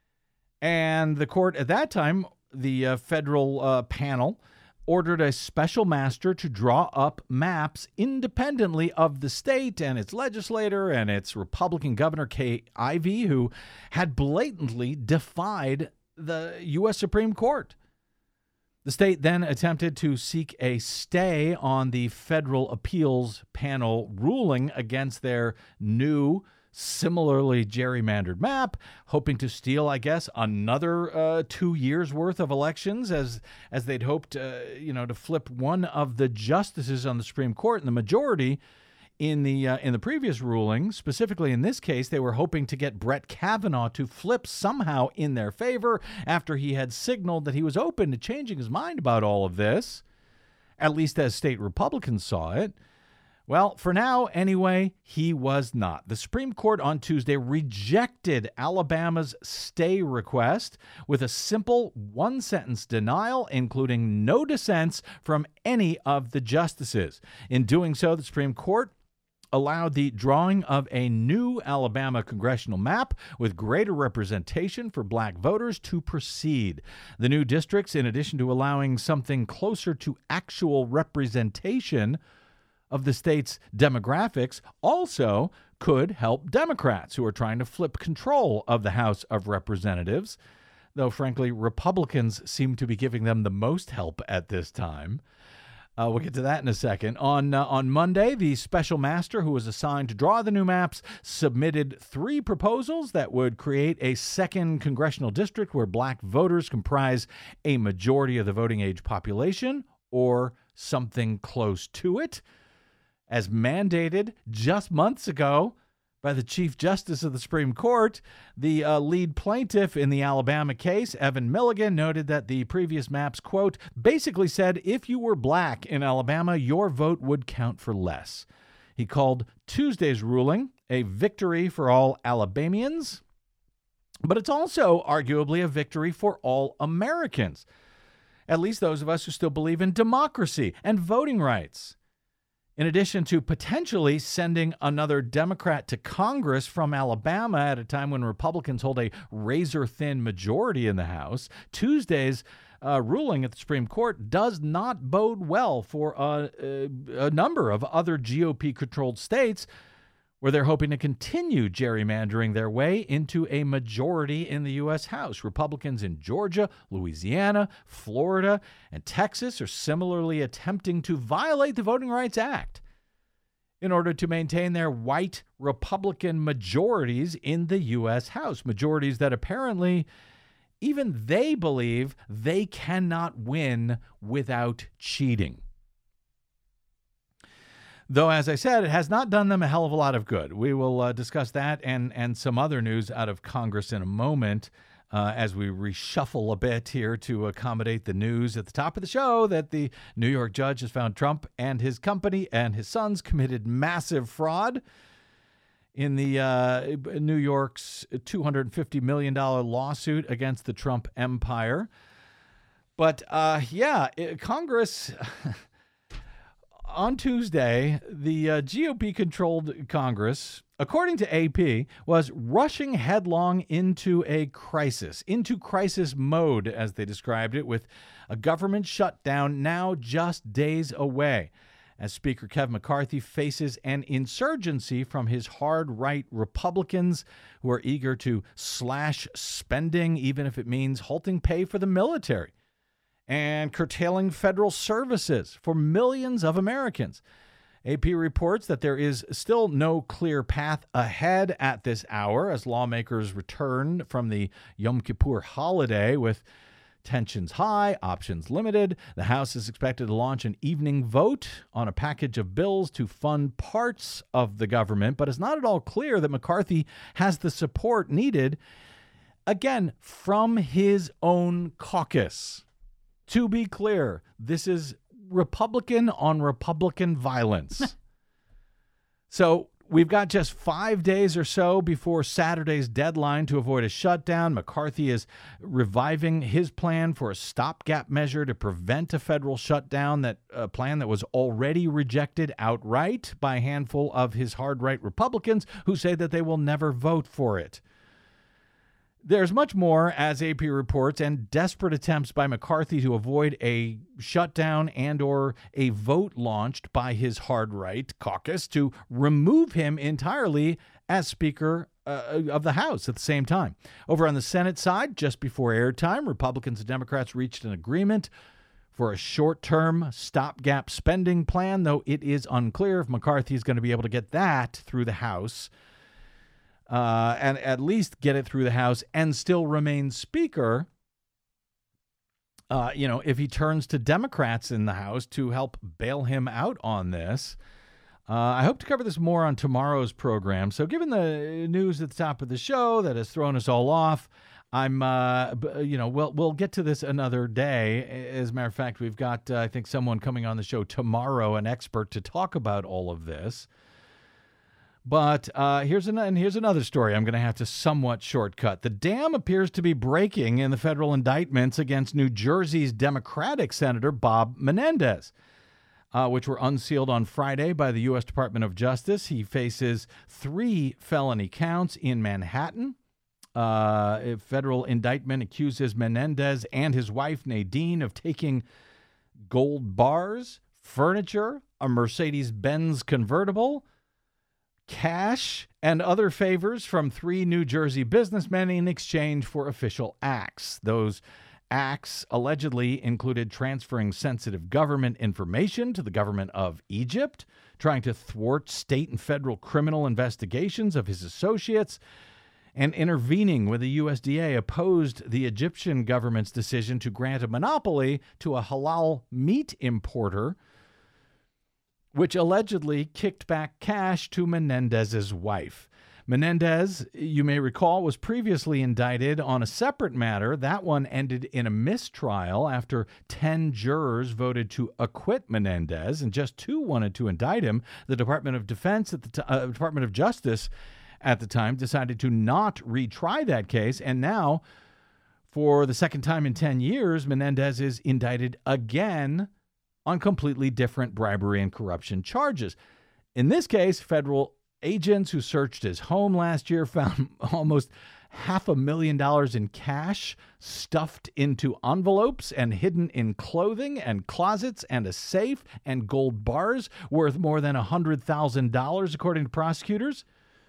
And the court at that time, the uh, federal uh, panel, ordered a special master to draw up maps independently of the state and its legislator and its Republican governor, Kay Ivey, who had blatantly defied the U S Supreme Court. The state then attempted to seek a stay on the federal appeals panel ruling against their new, similarly gerrymandered map, hoping to steal, I guess, another uh, two years worth of elections, as as they'd hoped, uh, you know, to flip one of the justices on the Supreme Court in the majority. In the uh, in the previous ruling, specifically in this case, they were hoping to get Brett Kavanaugh to flip somehow in their favor after he had signaled that he was open to changing his mind about all of this, at least as state Republicans saw it. Well, for now, anyway, he was not. The Supreme Court on Tuesday rejected Alabama's stay request with a simple one-sentence denial, including no dissents from any of the justices. In doing so, the Supreme Court allowed the drawing of a new Alabama congressional map with greater representation for black voters to proceed. The new districts, in addition to allowing something closer to actual representation of the state's demographics, also could help Democrats who are trying to flip control of the House of Representatives, though, frankly, Republicans seem to be giving them the most help at this time. Uh, we'll get to that in a second. On uh, on Monday, the special master who was assigned to draw the new maps submitted three proposals that would create a second congressional district where black voters comprise a majority of the voting age population, or something close to it, as mandated just months ago by the Chief Justice of the Supreme Court. The uh, lead plaintiff in the Alabama case, Evan Milligan, noted that the previous maps, quote, basically said if you were black in Alabama, your vote would count for less. He called Tuesday's ruling a victory for all Alabamians, but it's also arguably a victory for all Americans, at least those of us who still believe in democracy and voting rights. In addition to potentially sending another Democrat to Congress from Alabama at a time when Republicans hold a razor-thin majority in the House, Tuesday's uh, ruling at the Supreme Court does not bode well for a, a, a number of other G O P-controlled states where they're hoping to continue gerrymandering their way into a majority in the U S House. Republicans in Georgia, Louisiana, Florida, and Texas are similarly attempting to violate the Voting Rights Act in order to maintain their white Republican majorities in the U S House, majorities that apparently even they believe they cannot win without cheating. Though, as I said, it has not done them a hell of a lot of good. We will uh, discuss that and, and some other news out of Congress in a moment uh, as we reshuffle a bit here to accommodate the news at the top of the show that the New York judge has found Trump and his company and his sons committed massive fraud in the uh, New York's two hundred fifty million dollars lawsuit against the Trump empire. But, uh, yeah, it, Congress... On Tuesday, the uh, G O P-controlled Congress, according to A P, was rushing headlong into a crisis, into crisis mode, as they described it, with a government shutdown now just days away, as Speaker Kevin McCarthy faces an insurgency from his hard-right Republicans who are eager to slash spending, even if it means halting pay for the military and curtailing federal services for millions of Americans. A P reports that there is still no clear path ahead at this hour as lawmakers return from the Yom Kippur holiday with tensions high, options limited. The House is expected to launch an evening vote on a package of bills to fund parts of the government, but it's not at all clear that McCarthy has the support needed, again, from his own caucus. To be clear, this is Republican on Republican violence. So we've got just five days or so before Saturday's deadline to avoid a shutdown. McCarthy is reviving his plan for a stopgap measure to prevent a federal shutdown, that a plan that was already rejected outright by a handful of his hard-right Republicans who say that they will never vote for it. There's much more, as A P reports, and desperate attempts by McCarthy to avoid a shutdown and or a vote launched by his hard-right caucus to remove him entirely as Speaker uh, of the House at the same time. Over on the Senate side, just before airtime, Republicans and Democrats reached an agreement for a short-term stopgap spending plan, though it is unclear if McCarthy is going to be able to get that through the House. Uh, and at least get it through the House and still remain Speaker, uh, you know, if he turns to Democrats in the House to help bail him out on this. Uh, I hope to cover this more on tomorrow's program. So given the news at the top of the show that has thrown us all off, I'm, uh, you know, we'll, we'll get to this another day. As a matter of fact, we've got, uh, I think, someone coming on the show tomorrow, an expert, to talk about all of this. But uh, here's an, and here's another story I'm going to have to somewhat shortcut. The dam appears to be breaking in the federal indictments against New Jersey's Democratic Senator Bob Menendez, uh, which were unsealed on Friday by the U S Department of Justice. He faces three felony counts in Manhattan. Uh, a federal indictment accuses Menendez and his wife Nadine of taking gold bars, furniture, a Mercedes-Benz convertible, cash and other favors from three New Jersey businessmen in exchange for official acts. Those acts allegedly included transferring sensitive government information to the government of Egypt, trying to thwart state and federal criminal investigations of his associates, and intervening when the U S D A opposed the Egyptian government's decision to grant a monopoly to a halal meat importer, which allegedly kicked back cash to Menendez's wife. Menendez, you may recall, was previously indicted on a separate matter. That one ended in a mistrial after ten jurors voted to acquit Menendez, and just two wanted to indict him. The Department of Defense at the t- uh, Department of Justice at the time decided to not retry that case, and now, for the second time in ten years, Menendez is indicted again on completely different bribery and corruption charges. In this case, federal agents who searched his home last year found almost half a million dollars in cash stuffed into envelopes and hidden in clothing and closets and a safe, and gold bars worth more than one hundred thousand dollars, according to prosecutors.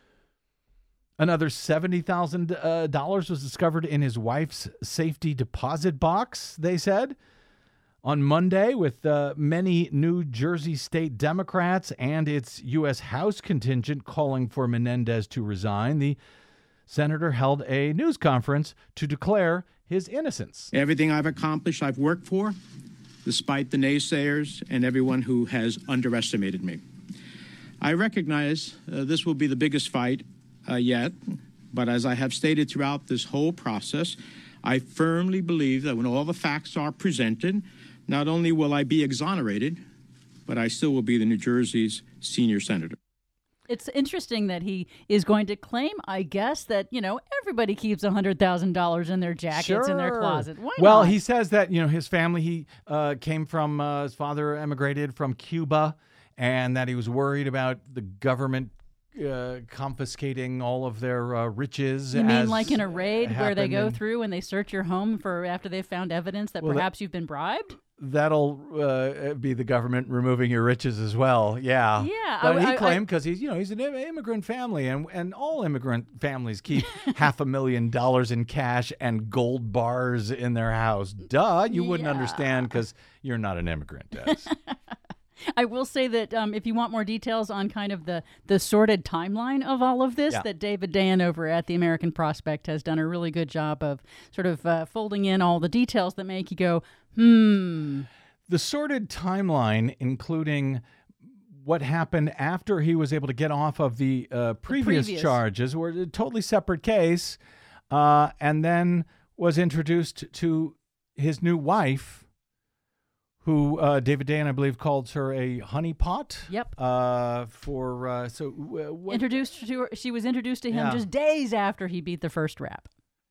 Another seventy thousand dollars uh, was discovered in his wife's safety deposit box, they said. On Monday, with uh, many New Jersey state Democrats and its U S House contingent calling for Menendez to resign, the senator held a news conference to declare his innocence. Everything I've accomplished, I've worked for, despite the naysayers and everyone who has underestimated me. I recognize uh, this will be the biggest fight uh, yet, but as I have stated throughout this whole process, I firmly believe that when all the facts are presented, not only will I be exonerated, but I still will be the New Jersey's senior senator. It's interesting that he is going to claim, I guess, that, you know, everybody keeps one hundred thousand dollars in their jackets Sure. in their closet. Why well, not? he says that, you know, his family, he uh, came from, uh, his father emigrated from Cuba, and that he was worried about the government uh, confiscating all of their uh, riches. You mean as like in a raid where they happened go in- through and they search your home for after they've found evidence that Well, that- perhaps you've been bribed? That'll uh, be the government removing your riches as well. Yeah. Yeah, But I- he I- claimed because he's, you know, he's an im- immigrant family, and, and all immigrant families keep half a million dollars in cash and gold bars in their house. Duh. You wouldn't Yeah. understand because you're not an immigrant, Des. I will say that um, if you want more details on kind of the, the sordid timeline of all of this, Yeah. that David Dan over at the American Prospect has done a really good job of sort of uh, folding in all the details that make you go, hmm. The sordid timeline, including what happened after he was able to get off of the uh, previous, previous. charges, were a totally separate case, uh, and then was introduced to his new wife, who uh, David Dan, I believe, calls her a honeypot. Yep. Uh, for uh, so uh, what, Introduced to her, she was introduced to him Yeah. just days after he beat the first rap.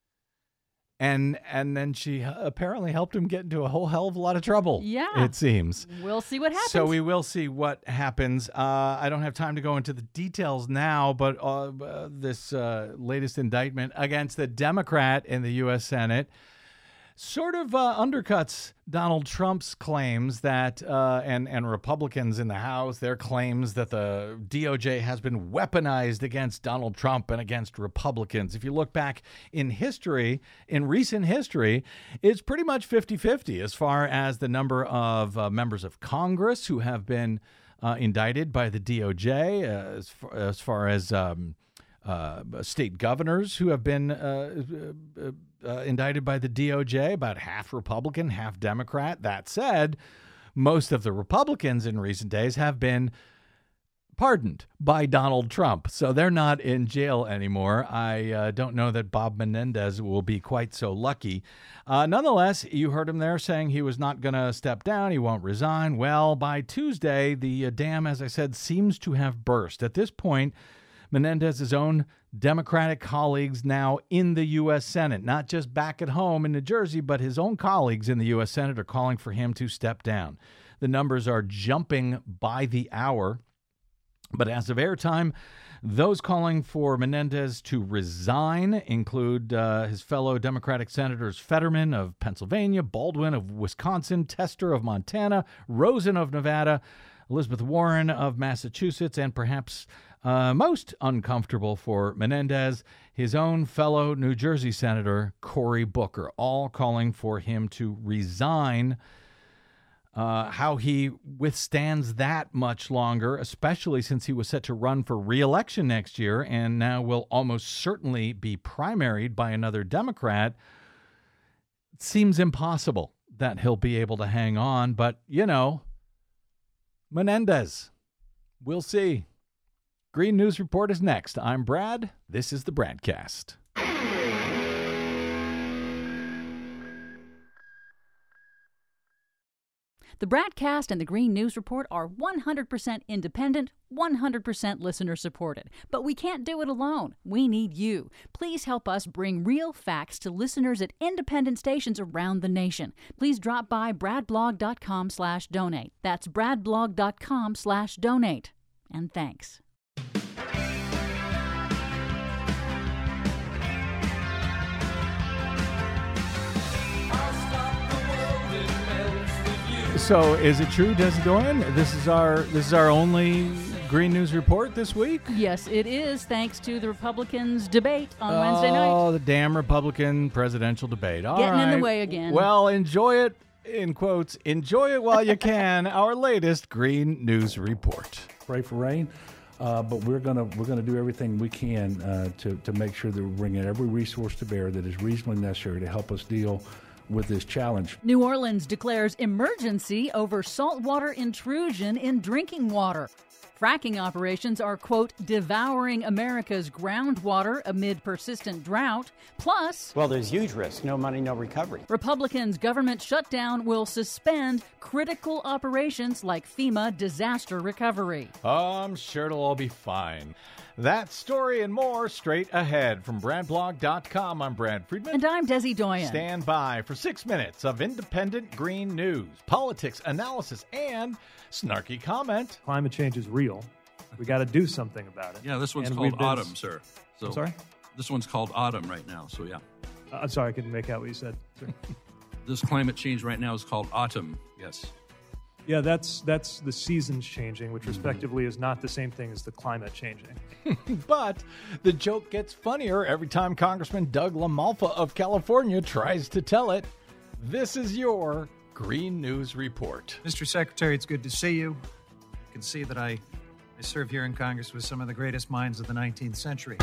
and and then she apparently helped him get into a whole hell of a lot of trouble. Yeah. It seems. We'll see what happens. So we will see what happens. Uh, I don't have time to go into the details now, but uh, uh, this uh, latest indictment against the Democrat in the U S Senate sort of uh, undercuts Donald Trump's claims that, uh, and, and Republicans in the House, their claims that the D O J has been weaponized against Donald Trump and against Republicans. If you look back in history, in recent history, it's pretty much fifty-fifty as far as the number of uh, members of Congress who have been uh, indicted by the D O J, uh, as, far, as far as um, uh, state governors who have been uh, uh, Uh, indicted by the D O J, about half Republican, half Democrat. That said, most of the Republicans in recent days have been pardoned by Donald Trump, so they're not in jail anymore. I uh, don't know that Bob Menendez will be quite so lucky. Uh, nonetheless, you heard him there saying he was not going to step down, he won't resign. Well, by Tuesday, the uh, dam, as I said, seems to have burst. At this point, Menendez's own Democratic colleagues now in the U S Senate, not just back at home in New Jersey, but his own colleagues in the U S Senate are calling for him to step down. The numbers are jumping by the hour. But as of airtime, those calling for Menendez to resign include uh, his fellow Democratic Senators Fetterman of Pennsylvania, Baldwin of Wisconsin, Tester of Montana, Rosen of Nevada, Elizabeth Warren of Massachusetts, and perhaps uh, most uncomfortable for Menendez, his own fellow New Jersey Senator Cory Booker, all calling for him to resign. Uh, how he withstands that much longer, especially since he was set to run for re-election next year and now will almost certainly be primaried by another Democrat, it seems impossible that he'll be able to hang on. But, you know, Menendez, we'll see. Green News Report is next. I'm Brad. This is the Bradcast. The Bradcast and the Green News Report are one hundred percent independent, one hundred percent listener-supported. But we can't do it alone. We need you. Please help us bring real facts to listeners at independent stations around the nation. Please drop by bradblog.com slash donate. That's bradblog.com slash donate. And thanks. So, is it true, Desi Doyen? This is our this is our only Green News Report this week? Yes, it is, thanks to the Republicans' debate on oh, Wednesday night. Oh, the damn Republican presidential debate. All Getting right. in the way again. Well, enjoy it, in quotes, enjoy it while you can. Our latest Green News Report. Pray for rain. Uh, but we're gonna we're gonna do everything we can uh, to to make sure that we're bringing every resource to bear that is reasonably necessary to help us deal with this challenge. New Orleans declares emergency over saltwater intrusion in drinking water. Fracking operations are, quote, devouring America's groundwater amid persistent drought. Plus, well, there's huge risk. No money, no recovery. Republicans' government shutdown will suspend critical operations like FEMA disaster recovery. Oh, I'm sure it'll all be fine. That story and more straight ahead from Bradblog dot com. I'm Brad Friedman. And I'm Desi Doyen. Stand by for six minutes of independent green news, politics, analysis, and snarky comment. Climate change is real. We got to do something about it. Yeah, this one's and called been... autumn, sir. So I'm sorry? This one's called autumn right now, so yeah. Uh, I'm sorry, I couldn't make out what you said. This climate change right now is called autumn, yes. Yeah, that's that's the seasons changing, which respectively is not the same thing as the climate changing. But the joke gets funnier every time Congressman Doug LaMalfa of California tries to tell it. This is your Green News Report. Mister Secretary, it's good to see you. You can see that I, I serve here in Congress with some of the greatest minds of the nineteenth century.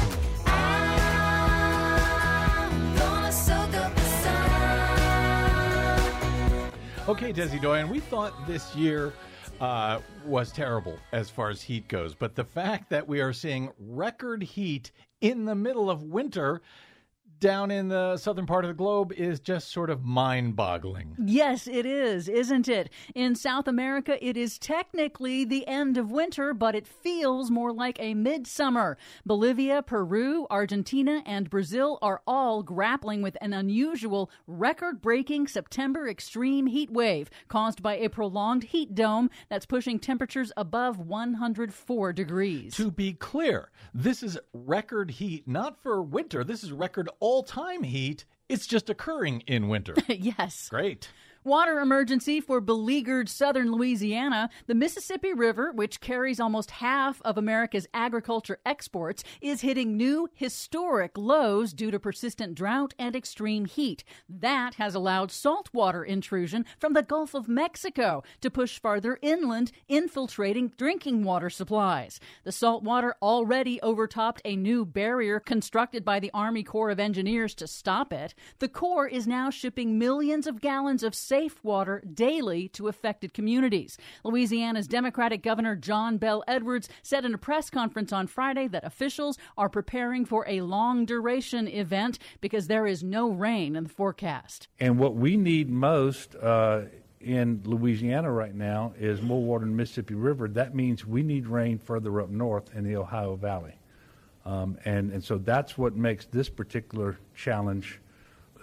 Okay, Desi Doyen, we thought this year uh, was terrible as far as heat goes, but the fact that we are seeing record heat in the middle of winter down in the southern part of the globe is just sort of mind-boggling. Yes, it is, isn't it? In South America, it is technically the end of winter, but it feels more like a midsummer. Bolivia, Peru, Argentina, and Brazil are all grappling with an unusual, record-breaking September extreme heat wave caused by a prolonged heat dome that's pushing temperatures above one hundred four degrees. To be clear, this is record heat, not for winter. This is record all-time heat. It's just occurring in winter. Yes. Great. Water emergency for beleaguered southern Louisiana. The Mississippi River, which carries almost half of America's agriculture exports, is hitting new historic lows due to persistent drought and extreme heat. That has allowed saltwater intrusion from the Gulf of Mexico to push farther inland, infiltrating drinking water supplies. The saltwater already overtopped a new barrier constructed by the Army Corps of Engineers to stop it. The Corps is now shipping millions of gallons of safe water daily to affected communities. Louisiana's Democratic Governor John Bel Edwards said in a press conference on Friday that officials are preparing for a long-duration event because there is no rain in the forecast. And what we need most uh, in Louisiana right now is more water in the Mississippi River. That means we need rain further up north in the Ohio Valley. Um, and, and so that's what makes this particular challenge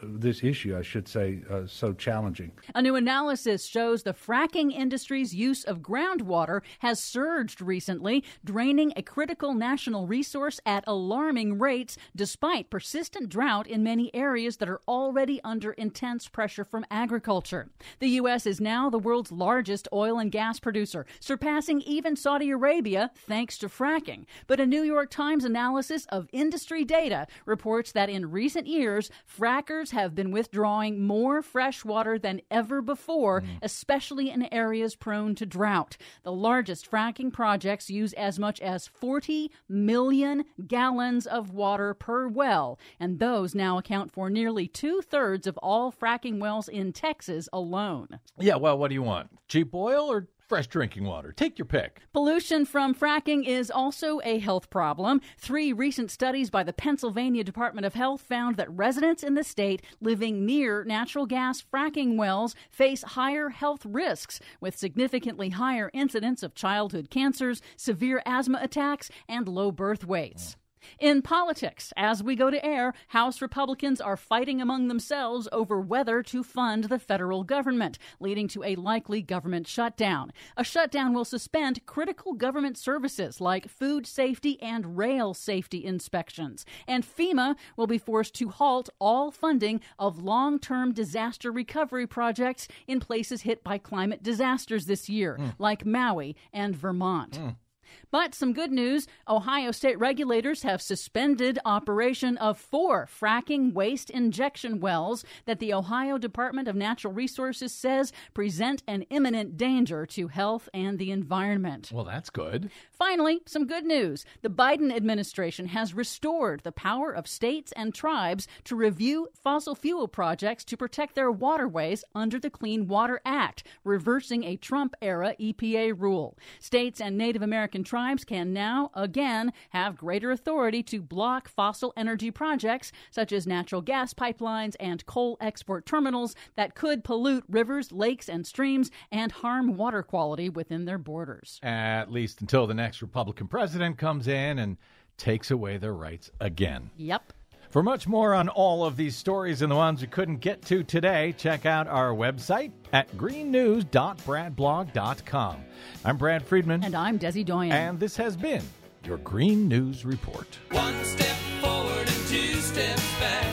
this issue, I should say, uh, so challenging. A new analysis shows the fracking industry's use of groundwater has surged recently, draining a critical national resource at alarming rates, despite persistent drought in many areas that are already under intense pressure from agriculture. The U S is now the world's largest oil and gas producer, surpassing even Saudi Arabia thanks to fracking. But a New York Times analysis of industry data reports that in recent years, frackers have been withdrawing more fresh water than ever before, mm. especially in areas prone to drought. The largest fracking projects use as much as forty million gallons of water per well, and those now account for nearly two-thirds of all fracking wells in Texas alone. Yeah, well, what do you want? Cheap oil or fresh drinking water? Take your pick. Pollution from fracking is also a health problem. Three recent studies by the Pennsylvania Department of Health found that residents in the state living near natural gas fracking wells face higher health risks, with significantly higher incidence of childhood cancers, severe asthma attacks, and low birth weights. In politics, as we go to air, House Republicans are fighting among themselves over whether to fund the federal government, leading to a likely government shutdown. A shutdown will suspend critical government services like food safety and rail safety inspections. And FEMA will be forced to halt all funding of long-term disaster recovery projects in places hit by climate disasters this year, mm. like Maui and Vermont. Mm. But some good news, Ohio state regulators have suspended operation of four fracking waste injection wells that the Ohio Department of Natural Resources says present an imminent danger to health and the environment. Well, that's good. Finally, some good news. The Biden administration has restored the power of states and tribes to review fossil fuel projects to protect their waterways under the Clean Water Act, reversing a Trump-era E P A rule. States and Native American tribes can now, again, have greater authority to block fossil energy projects such as natural gas pipelines and coal export terminals that could pollute rivers, lakes, and streams and harm water quality within their borders. At least until the next Republican president comes in and takes away their rights again. Yep. For much more on all of these stories and the ones we couldn't get to today, check out our website at green news dot brad blog dot com. I'm Brad Friedman. And I'm Desi Doyen. And this has been your Green News Report. One step forward and two steps back.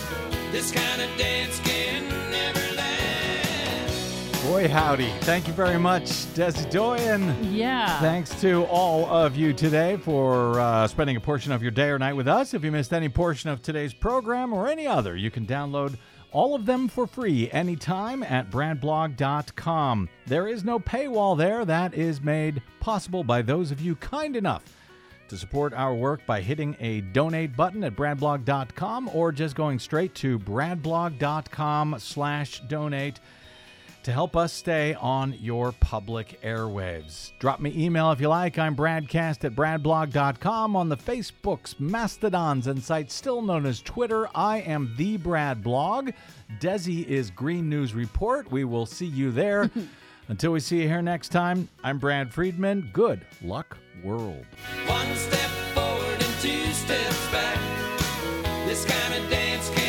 This kind of dance can never last. Boy, howdy. Thank you very much, Desi Doyen. Yeah. Thanks to all of you today for uh, spending a portion of your day or night with us. If you missed any portion of today's program or any other, you can download all of them for free anytime at brad blog dot com. There is no paywall there. That is made possible by those of you kind enough to support our work by hitting a donate button at brad blog dot com or just going straight to brad blog dot com slash donate to help us stay on your public airwaves. Drop me email if you like. I'm Bradcast at brad blog dot com. On the Facebooks, Mastodons, and sites still known as Twitter, I am the Brad Blog. Desi is Green News Report. We will see you there. Until we see you here next time, I'm Brad Friedman. Good luck, world. One step forward and two steps back. This kind of dance can